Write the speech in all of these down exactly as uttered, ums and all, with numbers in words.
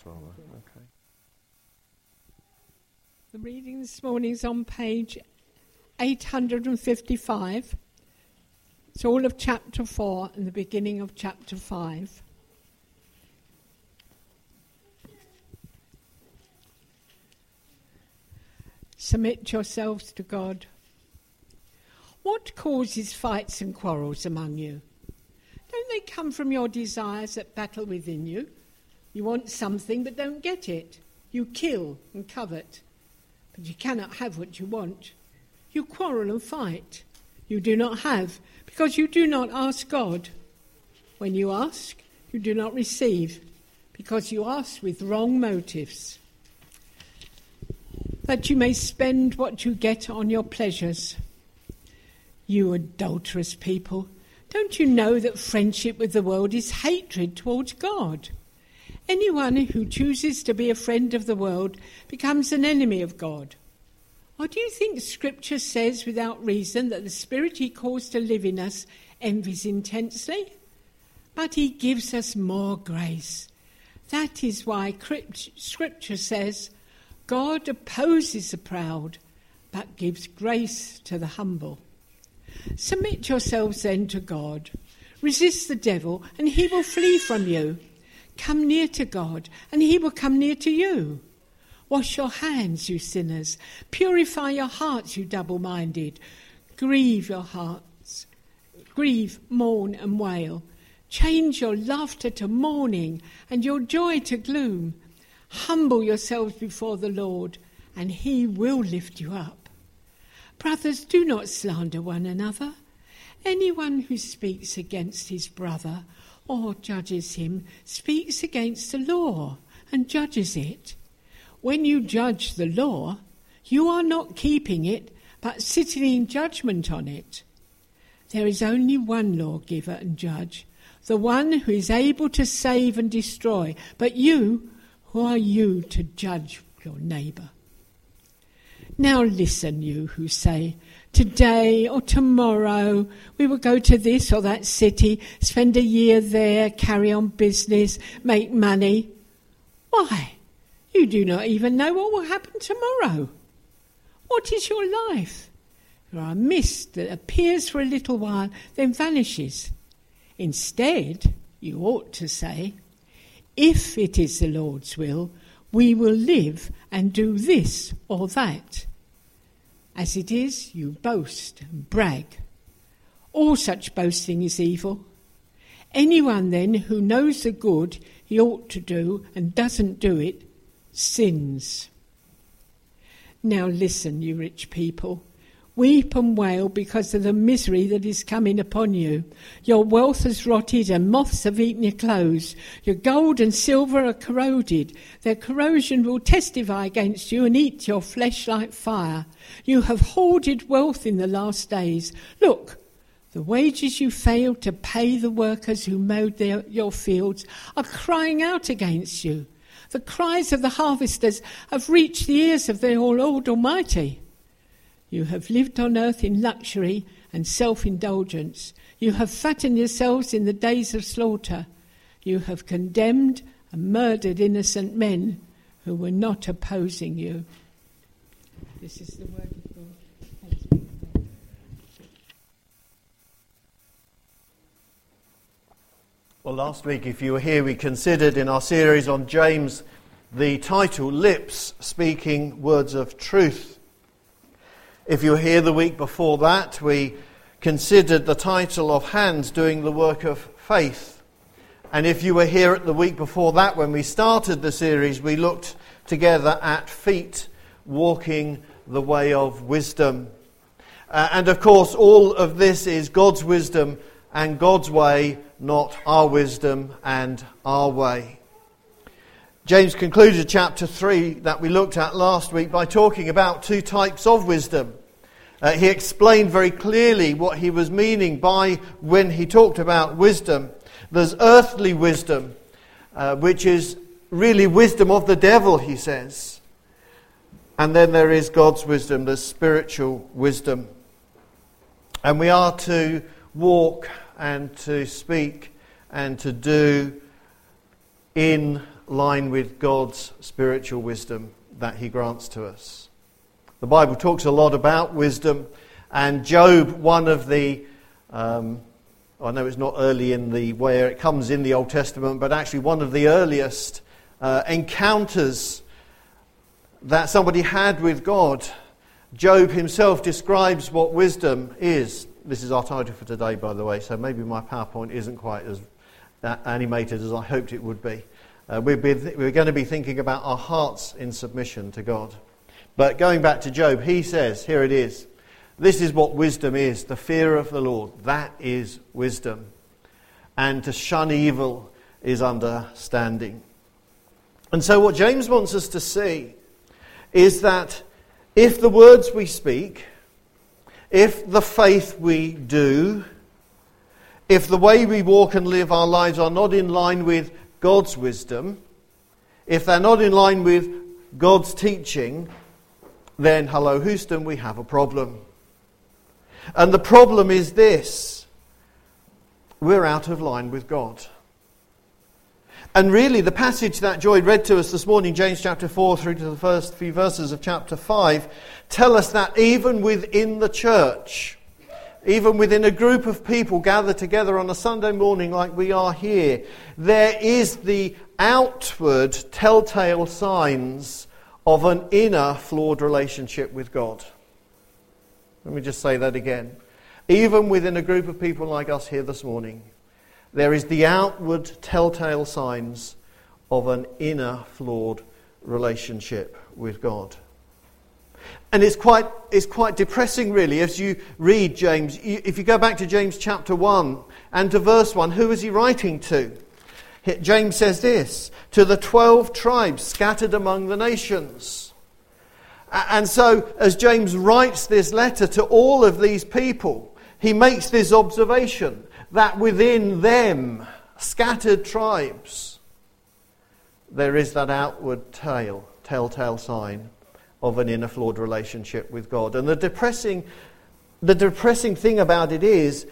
rather. Okay. The reading this morning is on page eight hundred fifty-five. It's all of chapter four and the beginning of chapter five. Submit yourselves to God. What causes fights and quarrels among you? Don't they come from your desires that battle within you? You want something but don't get it. You kill and covet, but you cannot have what you want. You quarrel and fight. You do not have, because you do not ask God. When you ask, you do not receive, because you ask with wrong motives, that you may spend what you get on your pleasures. You adulterous people, don't you know that friendship with the world is hatred towards God? Anyone who chooses to be a friend of the world becomes an enemy of God. Or do you think Scripture says without reason that the Spirit he caused to live in us envies intensely? But he gives us more grace. That is why Scripture says, God opposes the proud, but gives grace to the humble. Submit yourselves then to God. Resist the devil, and he will flee from you. Come near to God, and he will come near to you. Wash your hands, you sinners. Purify your hearts, you double-minded. Grieve your hearts. Grieve, mourn, and wail. Change your laughter to mourning, and your joy to gloom. Humble yourselves before the Lord, and he will lift you up. Brothers, do not slander one another. Anyone who speaks against his brother or judges him speaks against the law and judges it. When you judge the law, you are not keeping it, but sitting in judgment on it. There is only one lawgiver and judge, the one who is able to save and destroy. But you, who are you to judge your neighbour? Now listen, you who say, today or tomorrow we will go to this or that city, spend a year there, carry on business, make money. Why? You do not even know what will happen tomorrow. What is your life? You are a mist that appears for a little while, then vanishes. Instead, you ought to say, if it is the Lord's will, we will live and do this or that. As it is, you boast and brag. All such boasting is evil. Anyone then who knows the good he ought to do and doesn't do it, sins. Now listen, you rich people. Weep and wail because of the misery that is coming upon you. Your wealth has rotted and moths have eaten your clothes. Your gold and silver are corroded. Their corrosion will testify against you and eat your flesh like fire. You have hoarded wealth in the last days. Look, the wages you failed to pay the workers who mowed their, your fields are crying out against you. The cries of the harvesters have reached the ears of the Lord Almighty. You have lived on earth in luxury and self-indulgence. You have fattened yourselves in the days of slaughter. You have condemned and murdered innocent men who were not opposing you. This is the word of God. Thanks be to God. Well, last week, if you were here, we considered in our series on James the title, Lips Speaking Words of Truth. If you were here the week before that, we considered the title of Hands Doing the Work of Faith. And if you were here at the week before that, when we started the series, we looked together at Feet Walking the Way of Wisdom. Uh, and of course, all of this is God's wisdom and God's way, not our wisdom and our way. James concluded chapter three that we looked at last week by talking about two types of wisdom. Uh, he explained very clearly what he was meaning by when he talked about wisdom. There's earthly wisdom, uh, which is really wisdom of the devil, he says. And then there is God's wisdom, the spiritual wisdom. And we are to walk and to speak and to do in line with God's spiritual wisdom that he grants to us. The Bible talks a lot about wisdom, and Job, one of the, um, I know it's not early in the where it comes in the Old Testament, but actually one of the earliest uh, encounters that somebody had with God. Job himself describes what wisdom is. This is our title for today, by the way, so maybe my PowerPoint isn't quite as animated as I hoped it would be. Uh, we're, th- we're going to be thinking about our hearts in submission to God. But going back to Job, he says, here it is, this is what wisdom is, the fear of the Lord. That is wisdom. And to shun evil is understanding. And so what James wants us to see is that if the words we speak, if the faith we do, if the way we walk and live our lives are not in line with God's wisdom, if they're not in line with God's teaching, then, hello Houston, we have a problem. And the problem is this: we're out of line with God. And really, the passage that Joy read to us this morning, James chapter four through to the first few verses of chapter five, tell us that even within the church, even within a group of people gathered together on a Sunday morning like we are here, there is the outward telltale signs of an inner flawed relationship with God. Let me just say that again. Even within a group of people like us here this morning, there is the outward telltale signs of an inner flawed relationship with God. And it's quite it's quite depressing, really, as you read James. If you go back to James chapter one and to verse one, who is he writing to? James says this: to the twelve tribes scattered among the nations. And so, as James writes this letter to all of these people, he makes this observation that within them, scattered tribes, there is that outward tail, telltale sign of an inner flawed relationship with God. And the depressing, the depressing thing about it is,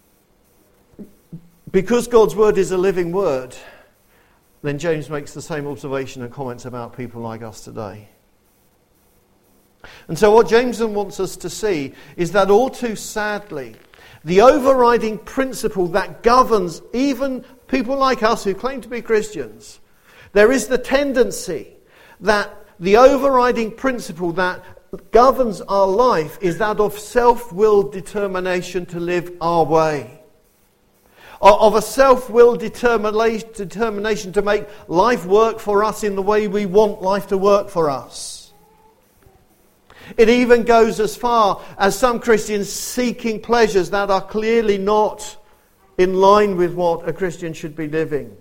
because God's word is a living word, then James makes the same observation and comments about people like us today. And so what James wants us to see is that all too sadly, the overriding principle that governs even people like us who claim to be Christians, there is the tendency that the overriding principle that governs our life is that of self-willed determination to live our way. Of a self-willed determination to make life work for us in the way we want life to work for us. It even goes as far as some Christians seeking pleasures that are clearly not in line with what a Christian should be living.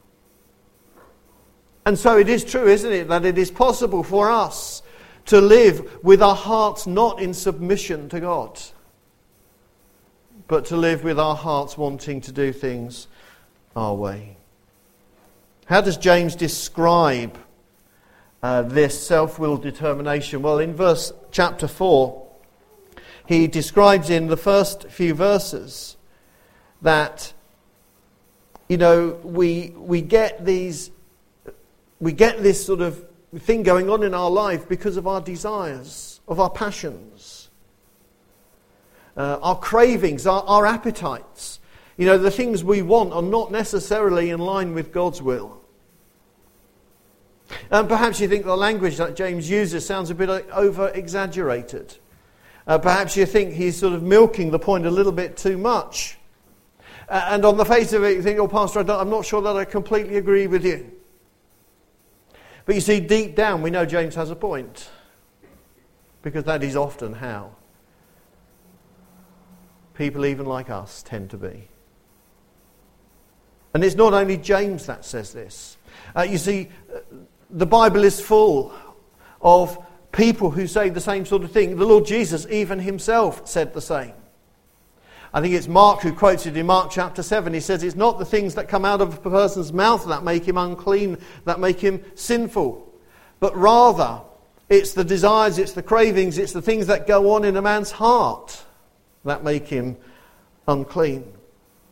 And so it is true, isn't it, that it is possible for us to live with our hearts not in submission to God, but to live with our hearts wanting to do things our way. How does James describe uh, this self-willed determination? Well, in verse chapter four, he describes in the first few verses that, you know, we we get these we get this sort of thing going on in our life because of our desires, of our passions, uh, our cravings, our, our appetites. You know, the things we want are not necessarily in line with God's will. And perhaps you think the language that James uses sounds a bit over-exaggerated. Uh, perhaps you think he's sort of milking the point a little bit too much. Uh, and on the face of it, you think, oh, Pastor, I don't, I'm not sure that I completely agree with you. But you see, deep down, we know James has a point. Because that is often how people even like us tend to be. And it's not only James that says this. Uh, you see, the Bible is full of people who say the same sort of thing. The Lord Jesus, even himself, said the same. I think it's Mark who quotes it in Mark chapter seven. He says, it's not the things that come out of a person's mouth that make him unclean, that make him sinful. But rather, it's the desires, it's the cravings, it's the things that go on in a man's heart that make him unclean.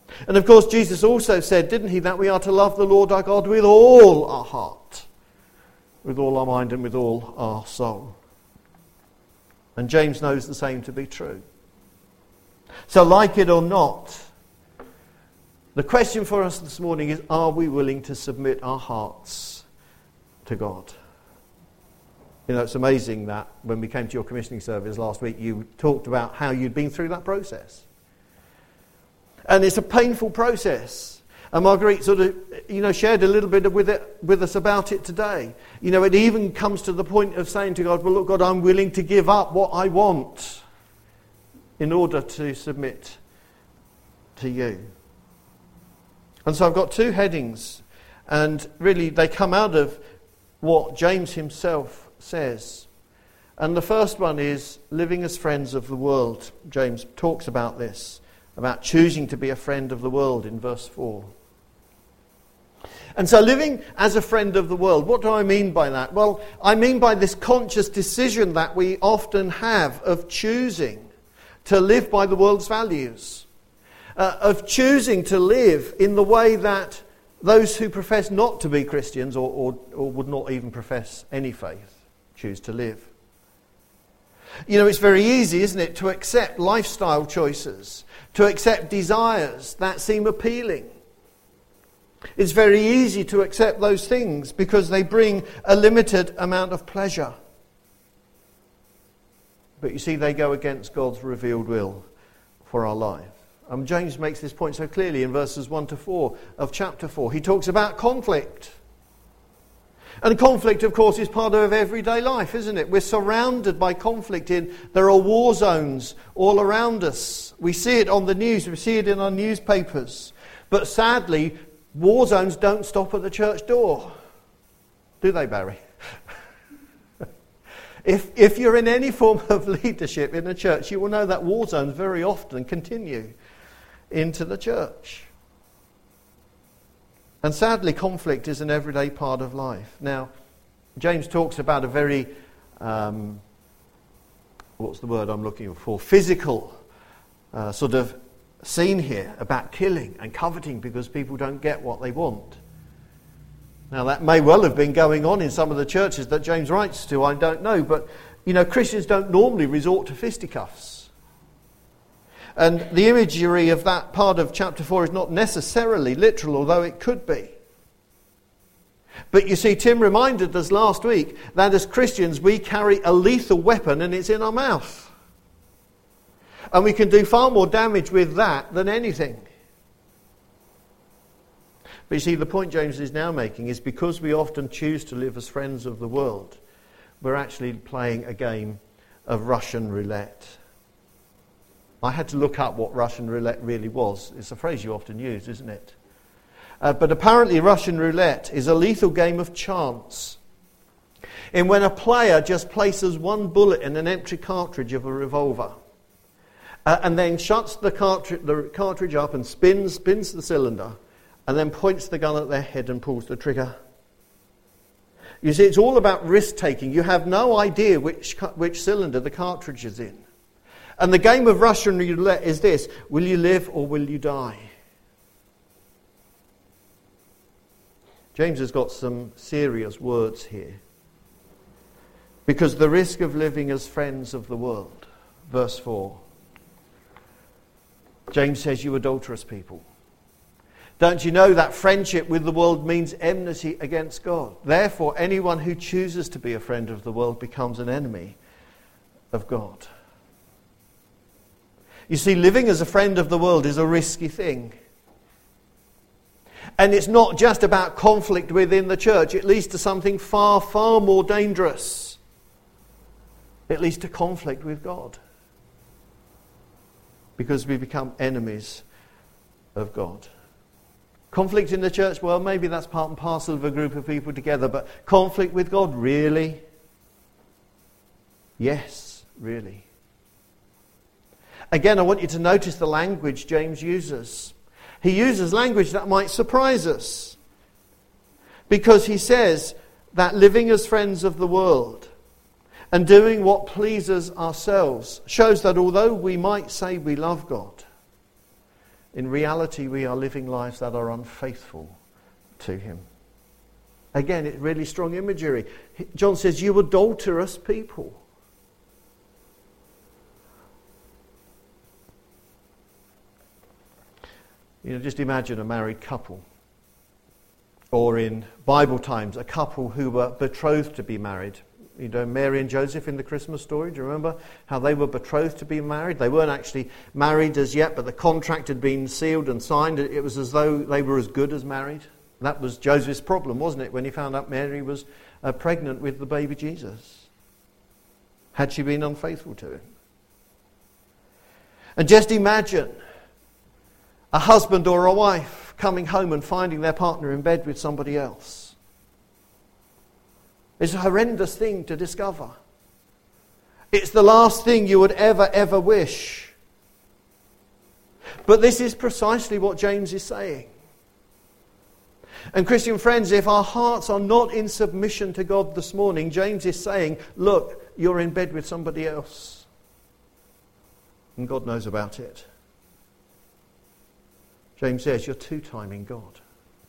And of course, Jesus also said, didn't he, that we are to love the Lord our God with all our heart, with all our mind and with all our soul. And James knows the same to be true. So like it or not, the question for us this morning is, are we willing to submit our hearts to God? You know, it's amazing that when we came to your commissioning service last week, you talked about how you'd been through that process. And it's a painful process. And Marguerite sort of, you know, shared a little bit with it with us about it today. You know, it even comes to the point of saying to God, well, look, God, I'm willing to give up what I want in order to submit to you. And so I've got two headings, and really they come out of what James himself says. And the first one is living as friends of the world. James talks about this, about choosing to be a friend of the world in verse four. And so living as a friend of the world, what do I mean by that? Well, I mean by this conscious decision that we often have of choosing to live by the world's values, uh, of choosing to live in the way that those who profess not to be Christians or, or, or would not even profess any faith choose to live. You know, it's very easy, isn't it, to accept lifestyle choices, to accept desires that seem appealing. It's very easy to accept those things because they bring a limited amount of pleasure. But you see, they go against God's revealed will for our life. Um, James makes this point so clearly in verses one to four of chapter four. He talks about conflict. And conflict, of course, is part of everyday life, isn't it? We're surrounded by conflict. In there are war zones all around us. We see it on the news. We see it in our newspapers. But sadly, war zones don't stop at the church door. Do they, Barry? if, if you're in any form of leadership in a church, you will know that war zones very often continue into the church. And sadly, conflict is an everyday part of life. Now, James talks about a very, um, what's the word I'm looking for, physical uh, sort of scene here about killing and coveting because people don't get what they want. Now, that may well have been going on in some of the churches that James writes to, I don't know. But, you know, Christians don't normally resort to fisticuffs. And the imagery of that part of chapter four is not necessarily literal, although it could be. But you see, Tim reminded us last week that as Christians we carry a lethal weapon and it's in our mouth. And we can do far more damage with that than anything. But you see, the point James is now making is because we often choose to live as friends of the world, we're actually playing a game of Russian roulette. I had to look up what Russian roulette really was. It's a phrase you often use, isn't it? Uh, but apparently Russian roulette is a lethal game of chance, in when a player just places one bullet in an empty cartridge of a revolver uh, and then shuts the cartridge, the cartridge up and spins, spins the cylinder and then points the gun at their head and pulls the trigger. You see, it's all about risk-taking. You have no idea which, which cylinder the cartridge is in. And the game of Russian roulette is this: will you live or will you die? James has got some serious words here. Because the risk of living as friends of the world, verse four. James says, you adulterous people. Don't you know that friendship with the world means enmity against God? Therefore, anyone who chooses to be a friend of the world becomes an enemy of God. You see, living as a friend of the world is a risky thing. And it's not just about conflict within the church. It leads to something far, far more dangerous. It leads to conflict with God. Because we become enemies of God. Conflict in the church, well, maybe that's part and parcel of a group of people together. But conflict with God, really? Yes, really. Again, I want you to notice the language James uses. He uses language that might surprise us. Because he says that living as friends of the world and doing what pleases ourselves shows that although we might say we love God, in reality we are living lives that are unfaithful to him. Again, it's really strong imagery. John says, you adulterous people. You know, just imagine a married couple. Or in Bible times, a couple who were betrothed to be married. You know, Mary and Joseph in the Christmas story, do you remember how they were betrothed to be married? They weren't actually married as yet, but the contract had been sealed and signed. It was as though they were as good as married. That was Joseph's problem, wasn't it, when he found out Mary was uh, pregnant with the baby Jesus? Had she been unfaithful to him? And just imagine a husband or a wife coming home and finding their partner in bed with somebody else. It's a horrendous thing to discover. It's the last thing you would ever, ever wish. But this is precisely what James is saying. And Christian friends, if our hearts are not in submission to God this morning, James is saying, look, you're in bed with somebody else. And God knows about it. James says, you're two-timing God.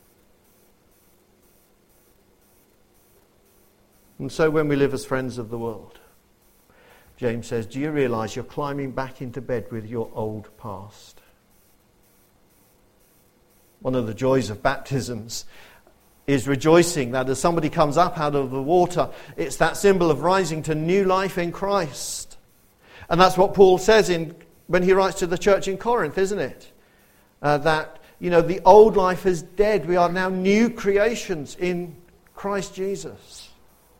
And so when we live as friends of the world, James says, do you realise you're climbing back into bed with your old past? One of the joys of baptisms is rejoicing that as somebody comes up out of the water, it's that symbol of rising to new life in Christ. And that's what Paul says in when he writes to the church in Corinth, isn't it? Uh, that, you know, the old life is dead. We are now new creations in Christ Jesus.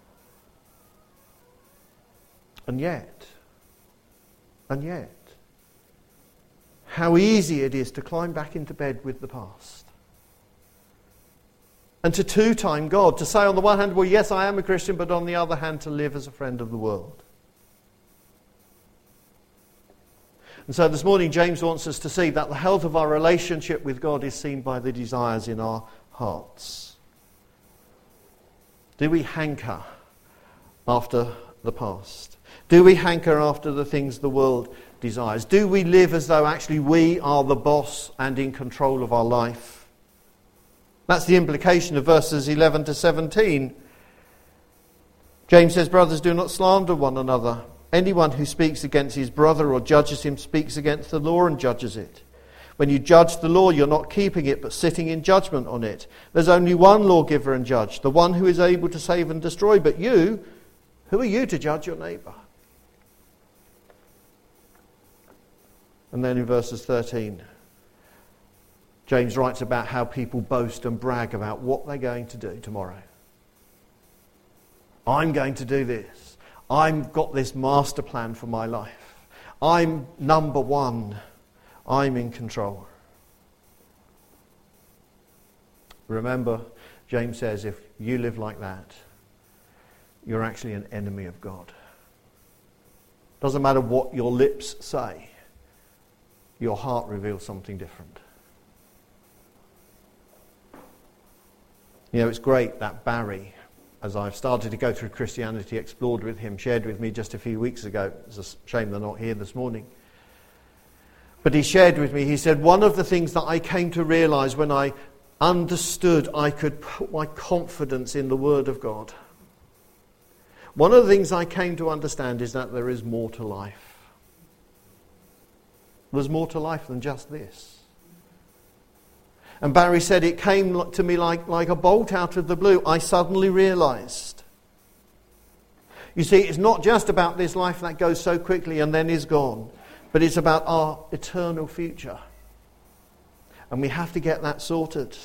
And yet, and yet, how easy it is to climb back into bed with the past. And to two-time God, to say on the one hand, well, yes, I am a Christian, but on the other hand, to live as a friend of the world. And so this morning, James wants us to see that the health of our relationship with God is seen by the desires in our hearts. Do we hanker after the past? Do we hanker after the things the world desires? Do we live as though actually we are the boss and in control of our life? That's the implication of verses eleven to seventeen. James says, brothers, do not slander one another. Anyone who speaks against his brother or judges him speaks against the law and judges it. When you judge the law, you're not keeping it, but sitting in judgment on it. There's only one lawgiver and judge, the one who is able to save and destroy. But you, who are you to judge your neighbour? And then in verses thirteen, James writes about how people boast and brag about what they're going to do tomorrow. I'm going to do this. I've got this master plan for my life. I'm number one. I'm in control. Remember, James says, if you live like that, you're actually an enemy of God. Doesn't matter what your lips say, your heart reveals something different. You know, it's great that Barry, as I've started to go through Christianity Explored with him, shared with me just a few weeks ago. It's a shame they're not here this morning. But he shared with me, he said, one of the things that I came to realise when I understood I could put my confidence in the Word of God, one of the things I came to understand is that there is more to life. There's more to life than just this. And Barry said, it came to me like, like a bolt out of the blue. I suddenly realised. You see, it's not just about this life that goes so quickly and then is gone, but it's about our eternal future. And we have to get that sorted.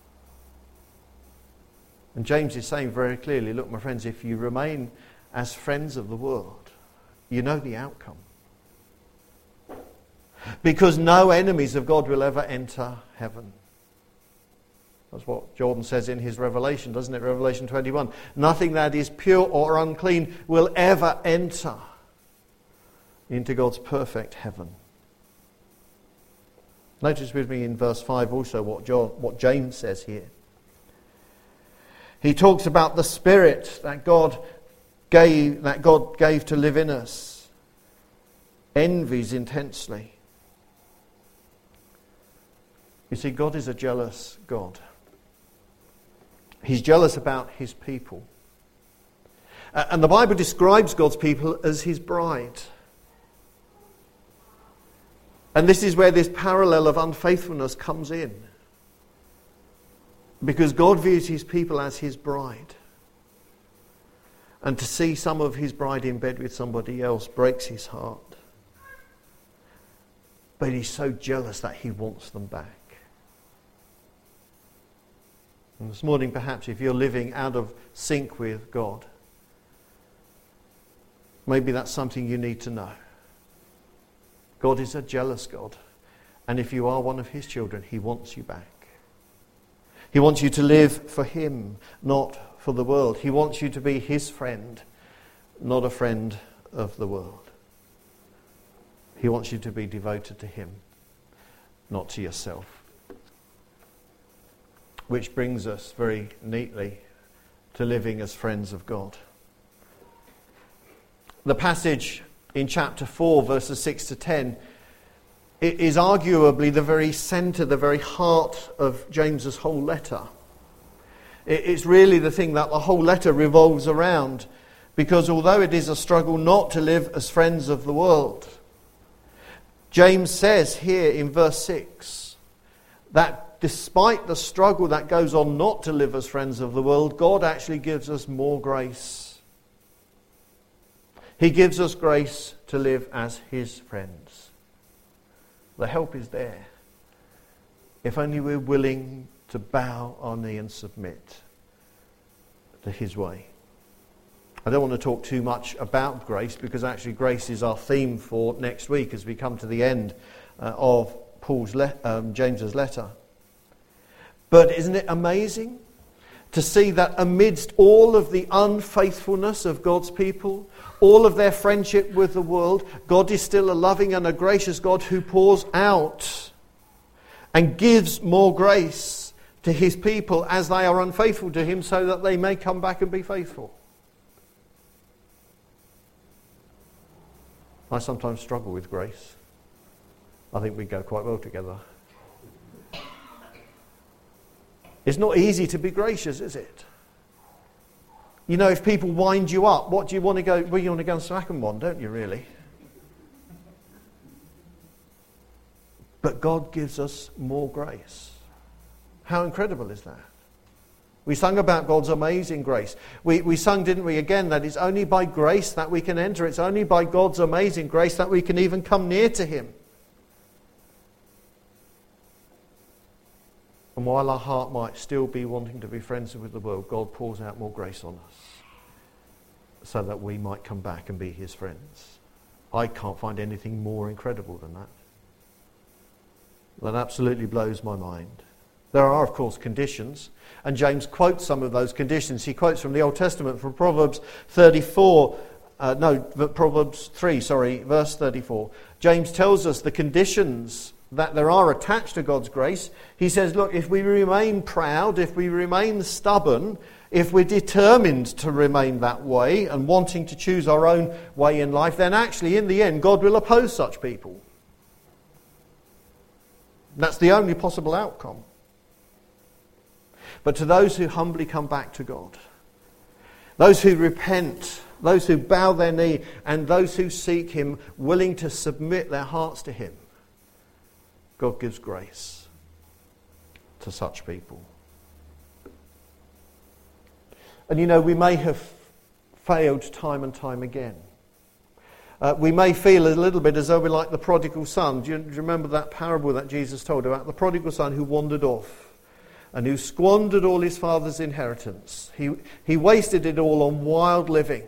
And James is saying very clearly, look, my friends, if you remain as friends of the world, you know the outcome. Because no enemies of God will ever enter heaven. That's what Jordan says in his Revelation, doesn't it? Revelation twenty-one. Nothing that is pure or unclean will ever enter into God's perfect heaven. Notice with me in verse five also what, John, what James says here. He talks about the Spirit that God gave, that God gave to live in us. Envies intensely. You see, God is a jealous God. He's jealous about his people. Uh, and the Bible describes God's people as his bride. And this is where this parallel of unfaithfulness comes in. Because God views his people as his bride. And to see some of his bride in bed with somebody else breaks his heart. But he's so jealous that he wants them back. And this morning, perhaps, if you're living out of sync with God, maybe that's something you need to know. God is a jealous God. And if you are one of his children, he wants you back. He wants you to live for him, not for the world. He wants you to be his friend, not a friend of the world. He wants you to be devoted to him, not to yourself. Which brings us very neatly to living as friends of God. The passage in chapter four, verses six to ten, it is arguably the very centre, the very heart of James's whole letter. It's really the thing that the whole letter revolves around, because although it is a struggle not to live as friends of the world, James says here in verse six that despite the struggle that goes on not to live as friends of the world, God actually gives us more grace. He gives us grace to live as his friends. The help is there. If only we're willing to bow our knee and submit to his way. I don't want to talk too much about grace, because actually grace is our theme for next week as we come to the end uh, of Paul's le- um, James's letter. But isn't it amazing to see that amidst all of the unfaithfulness of God's people, all of their friendship with the world, God is still a loving and a gracious God who pours out and gives more grace to his people as they are unfaithful to him, so that they may come back and be faithful. I sometimes struggle with grace. I think we go quite well together. It's not easy to be gracious, is it? You know, if people wind you up, what do you want to go? Well, you want to go and smack them one, don't you, really? But God gives us more grace. How incredible is that? We sung about God's amazing grace. We, we sung, didn't we, again, that it's only by grace that we can enter. It's only by God's amazing grace that we can even come near to him. And while our heart might still be wanting to be friends with the world, God pours out more grace on us so that we might come back and be his friends. I can't find anything more incredible than that. That absolutely blows my mind. There are, of course, conditions, and James quotes some of those conditions. He quotes from the Old Testament, from Proverbs thirty-four, uh, no, Proverbs three, sorry, verse thirty-four. James tells us the conditions that there are attached to God's grace. He says, look, if we remain proud, if we remain stubborn, if we're determined to remain that way and wanting to choose our own way in life, then actually in the end God will oppose such people. That's the only possible outcome. But to those who humbly come back to God, those who repent, those who bow their knee, and those who seek him, willing to submit their hearts to him, God gives grace to such people. And you know, we may have failed time and time again. Uh, we may feel a little bit as though we're like the prodigal son. Do you, do you remember that parable that Jesus told about the prodigal son who wandered off and who squandered all his father's inheritance? He, he wasted it all on wild living.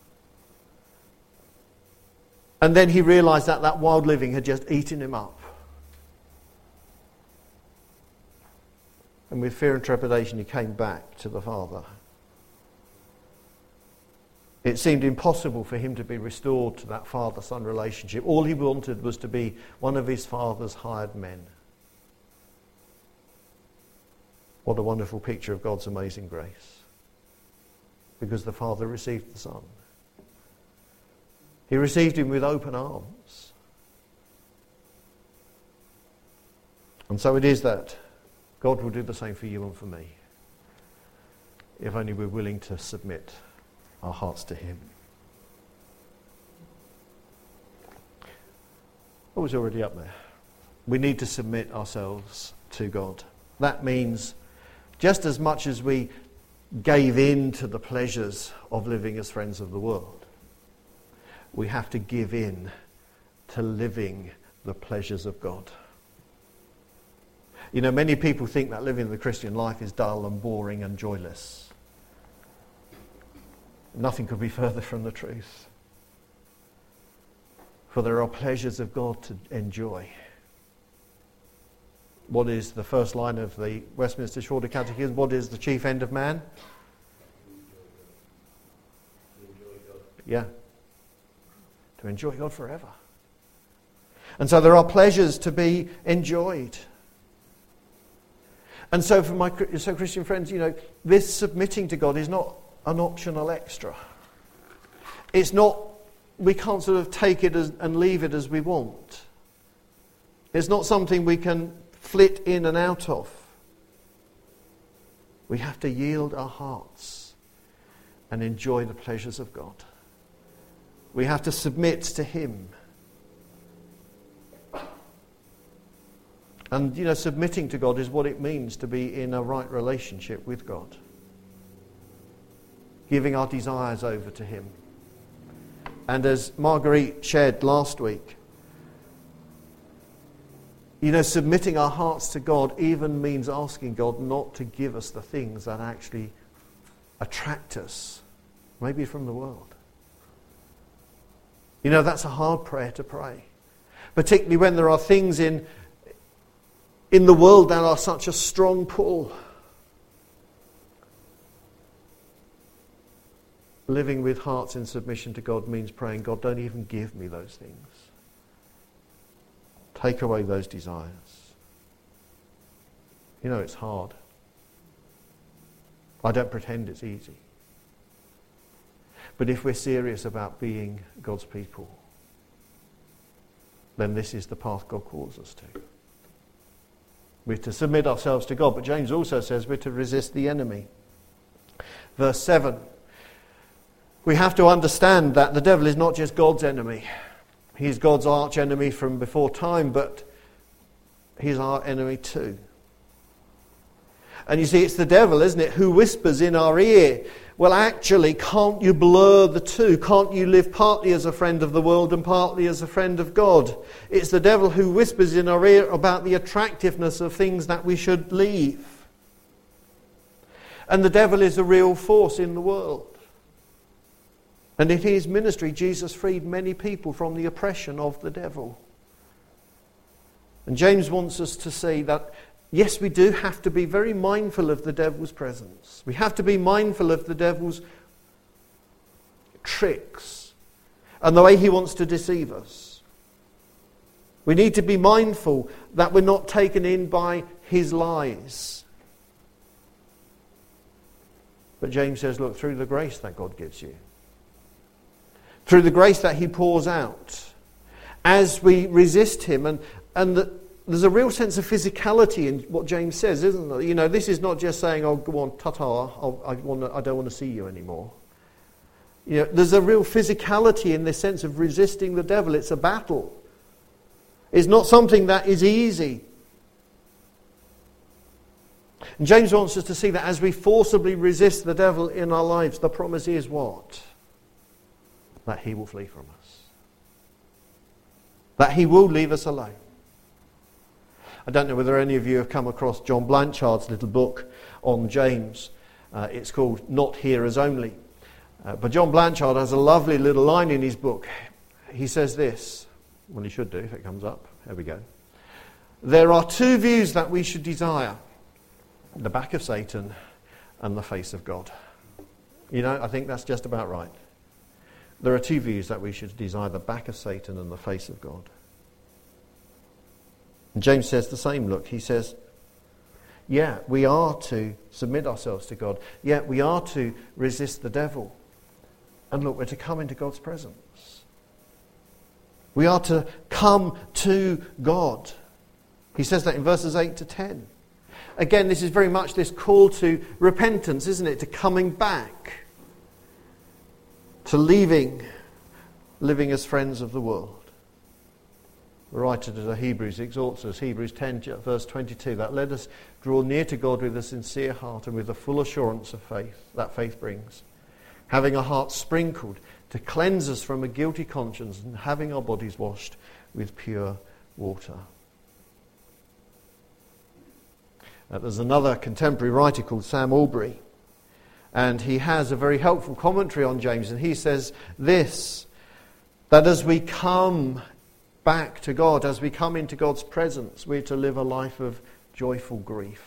And then he realised that that wild living had just eaten him up. And with fear and trepidation he came back to the father. It seemed impossible for him to be restored to that father-son relationship. All he wanted was to be one of his father's hired men. What a wonderful picture of God's amazing grace. Because the Father received the Son. He received him with open arms. And so it is that God will do the same for you and for me, if only we're willing to submit our hearts to him. Oh, it's already up there. We need to submit ourselves to God. That means just as much as we gave in to the pleasures of living as friends of the world, we have to give in to living the pleasures of God. You know, many people think that living the Christian life is dull and boring and joyless. Nothing could be further from the truth. For there are pleasures of God to enjoy. What is the first line of the Westminster Shorter Catechism? What is the chief end of man? Yeah. To enjoy God forever. And so there are pleasures to be enjoyed. And so for my so Christian friends, you know, this submitting to God is not an optional extra. It's not, we can't sort of take it as, and leave it as we want. It's not something we can flit in and out of. We have to yield our hearts and enjoy the pleasures of God. We have to submit to him. And, you know, submitting to God is what it means to be in a right relationship with God. Giving our desires over to him. And as Marguerite shared last week, you know, submitting our hearts to God even means asking God not to give us the things that actually attract us, maybe from the world. You know, that's a hard prayer to pray. Particularly when there are things in, in the world that are such a strong pull. Living with hearts in submission to God means praying, God, don't even give me those things. Take away those desires. You know, it's hard. I don't pretend it's easy. But if we're serious about being God's people, then this is the path God calls us to. We're to submit ourselves to God, but James also says we're to resist the enemy. Verse seven. We have to understand that the devil is not just God's enemy. He's God's arch enemy from before time, but he's our enemy too. And you see, it's the devil, isn't it, who whispers in our ear, well, actually, can't you blur the two? Can't you live partly as a friend of the world and partly as a friend of God? It's the devil who whispers in our ear about the attractiveness of things that we should leave. And the devil is a real force in the world. And in his ministry, Jesus freed many people from the oppression of the devil. And James wants us to see that, yes, we do have to be very mindful of the devil's presence. We have to be mindful of the devil's tricks and the way he wants to deceive us. We need to be mindful that we're not taken in by his lies. But James says, look, through the grace that God gives you, through the grace that he pours out, as we resist him, and, and the, there's a real sense of physicality in what James says, isn't there? You know, this is not just saying, oh, go on, ta-ta, I'll, I, wanna, I don't want to see you anymore. You know, there's a real physicality in this sense of resisting the devil. It's a battle. It's not something that is easy. And James wants us to see that as we forcibly resist the devil in our lives, the promise is what? That he will flee from us. That he will leave us alone. I don't know whether any of you have come across John Blanchard's little book on James. Uh, it's called Not Hearers Only. Uh, but John Blanchard has a lovely little line in his book. He says this. Well, he should do if it comes up. There we go. There are two views that we should desire. The back of Satan and the face of God. You know, I think that's just about right. There are two views that we should desire, the back of Satan and the face of God. And James says the same. Look, he says, yeah, we are to submit ourselves to God. Yeah, we are to resist the devil. And look, we're to come into God's presence. We are to come to God. He says that in verses eight to ten. Again, this is very much this call to repentance, isn't it? To coming back. To leaving, living as friends of the world. The writer to the Hebrews exhorts us, Hebrews ten, verse twenty-two, that let us draw near to God with a sincere heart and with the full assurance of faith that faith brings, having our hearts sprinkled to cleanse us from a guilty conscience and having our bodies washed with pure water. Uh, there's another contemporary writer called Sam Albury, and he has a very helpful commentary on James, and he says this, that as we come back to God, as we come into God's presence, we're to live a life of joyful grief.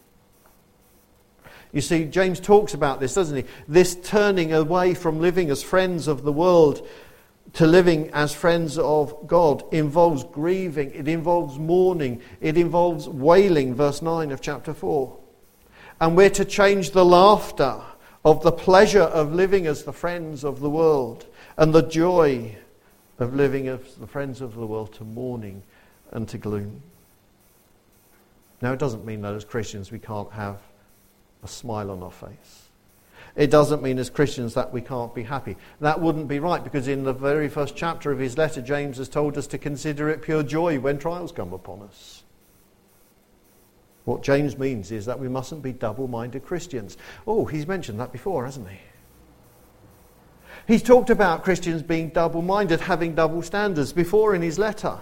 You see, James talks about this, doesn't he? This turning away from living as friends of the world to living as friends of God involves grieving, it involves mourning, it involves wailing, verse nine of chapter four. And we're to change the laughter of the pleasure of living as the friends of the world and the joy of living as the friends of the world to mourning and to gloom. Now, it doesn't mean that as Christians we can't have a smile on our face. It doesn't mean as Christians that we can't be happy. That wouldn't be right, because in the very first chapter of his letter, James has told us to consider it pure joy when trials come upon us. What James means is that we mustn't be double-minded Christians. Oh, he's mentioned that before, hasn't he? He's talked about Christians being double-minded, having double standards before in his letter.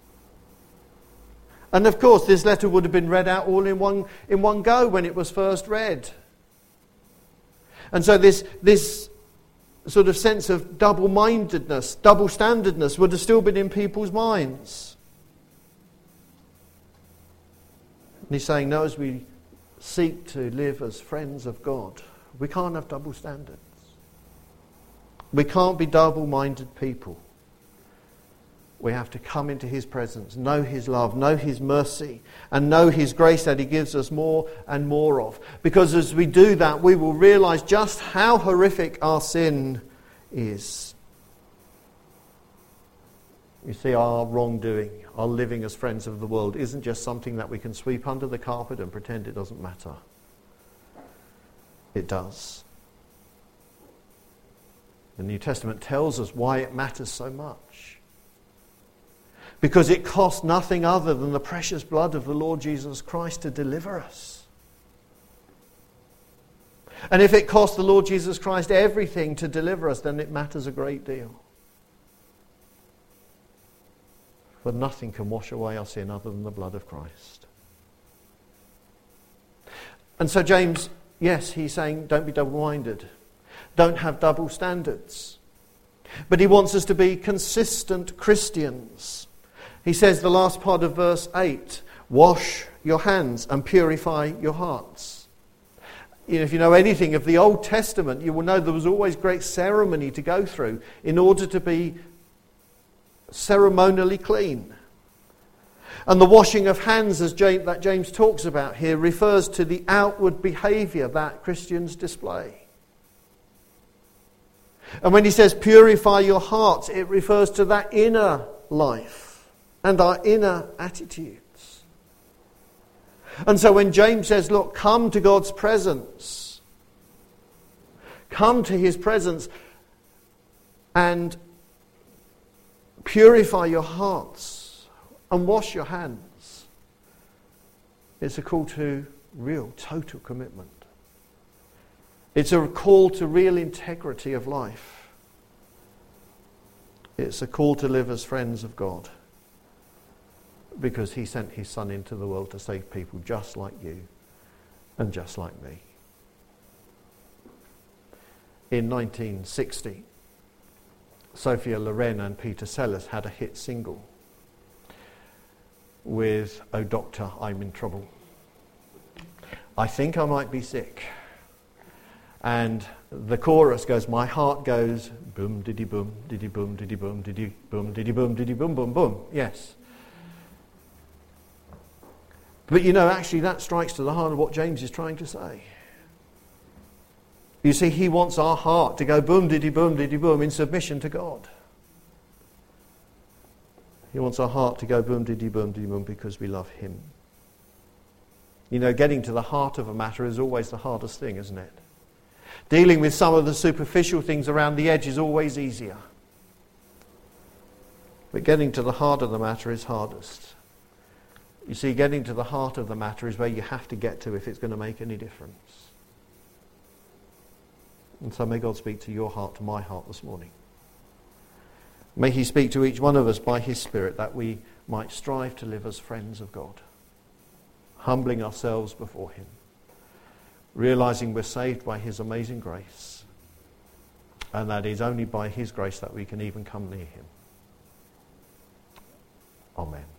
And of course, this letter would have been read out all in one in one go when it was first read. And so this, this sort of sense of double-mindedness, double-standardness would have still been in people's minds. And he's saying, no, as we seek to live as friends of God, we can't have double standards. We can't be double-minded people. We have to come into his presence, know his love, know his mercy, and know his grace that he gives us more and more of. Because as we do that, we will realise just how horrific our sin is. You see, our wrongdoing, our living as friends of the world, isn't just something that we can sweep under the carpet and pretend it doesn't matter. It does. The New Testament tells us why it matters so much. Because it cost nothing other than the precious blood of the Lord Jesus Christ to deliver us. And if it cost the Lord Jesus Christ everything to deliver us, then it matters a great deal. For nothing can wash away our sin other than the blood of Christ. And so James, yes, he's saying don't be double-minded. Don't have double standards. But he wants us to be consistent Christians. He says the last part of verse eight, wash your hands and purify your hearts. You know, if you know anything of the Old Testament, you will know there was always great ceremony to go through in order to be ceremonially clean. And the washing of hands, as James, that James talks about here, refers to the outward behaviour that Christians display. And when he says purify your hearts, it refers to that inner life and our inner attitudes. And so when James says, look, come to God's presence, come to his presence and purify your hearts and wash your hands, it's a call to real, total commitment. It's a call to real integrity of life. It's a call to live as friends of God. Because he sent his Son into the world to save people just like you and just like me. In nineteen sixty, Sophia Loren and Peter Sellers had a hit single with "Oh Doctor, I'm in Trouble." I think I might be sick. And the chorus goes, my heart goes, boom, diddy boom, diddy boom, diddy boom, diddy boom, diddy boom, diddy boom, boom, boom. Yes. But you know, actually that strikes to the heart of what James is trying to say. You see, he wants our heart to go boom, diddy boom, diddy boom in submission to God. He wants our heart to go boom, diddy boom, diddy boom because we love him. You know, getting to the heart of a matter is always the hardest thing, isn't it? Dealing with some of the superficial things around the edge is always easier. But getting to the heart of the matter is hardest. You see, getting to the heart of the matter is where you have to get to if it's going to make any difference. And so may God speak to your heart, to my heart this morning. May he speak to each one of us by his Spirit, that we might strive to live as friends of God, humbling ourselves before him, realizing we're saved by his amazing grace, and that it is only by his grace that we can even come near him. Amen.